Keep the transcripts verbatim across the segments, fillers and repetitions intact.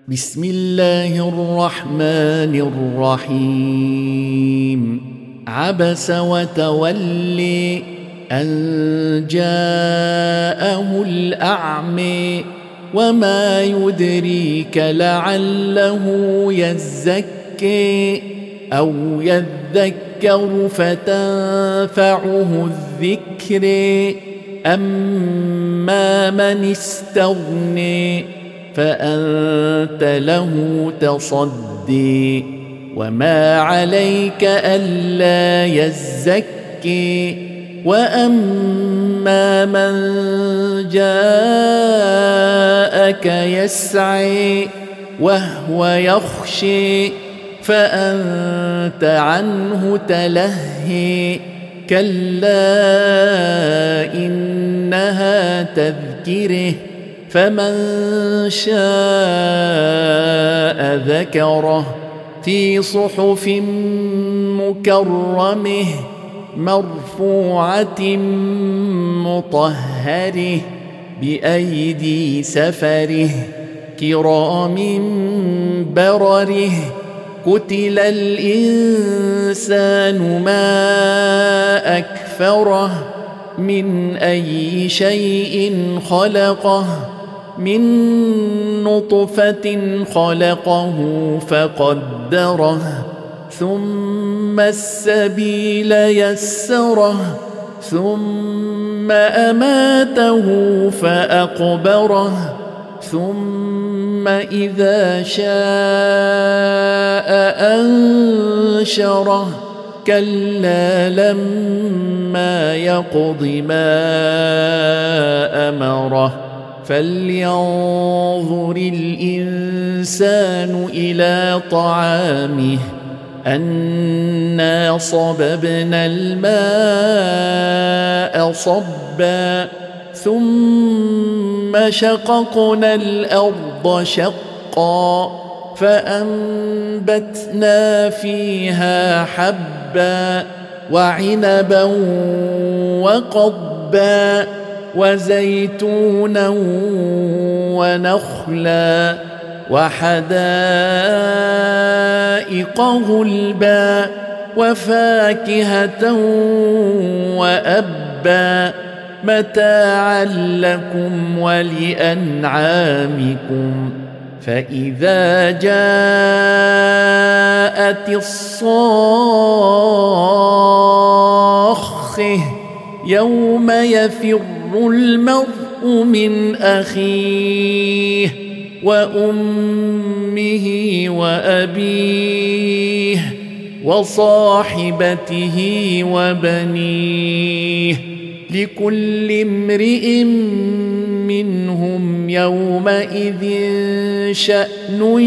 بسم الله الرحمن الرحيم عبس وتولي أن جاءه الأعمى وما يدريك لعله يزكي أو يذكر فتنفعه الذكر أما من استغني فأنت له تصدي وما عليك ألا يزكي وأما من جاءك يسعي وهو يخشي فأنت عنه تلهي كلا إنها تذكره فمن شاء ذكره في صحف مكرمه مرفوعة مطهره بأيدي سفره كرام برره قتل الإنسان ما أكفره من أي شيء خلقه من نطفة خلقه فقدره ثم السبيل يسره ثم أماته فأقبره ثم إذا شاء أنشره كلا لما يقض ما أمره فلينظر الإنسان إلى طعامه أنا صببنا الماء صبا ثم شققنا الأرض شقا فأنبتنا فيها حبا وعنبا وقضبا وزيتونا ونخلا وحدائق غلبا وفاكهة وأبا متاعا لكم ولأنعامكم فإذا جاءت الصاخة يوم يفر المرء من أخيه وأمه وأبيه وصاحبته وبنيه لكل امرئ منهم يومئذ شأن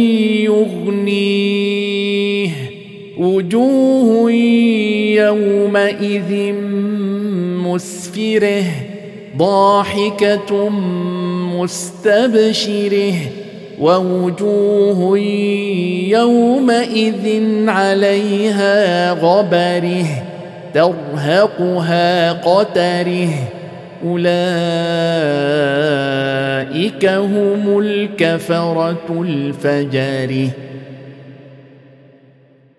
يغنيه وجوه يومئذ مسفرة ضاحكة مستبشرة ووجوه يومئذ عليها غبرة ترهقها قترة أولئك هم الكفرة الفجرة.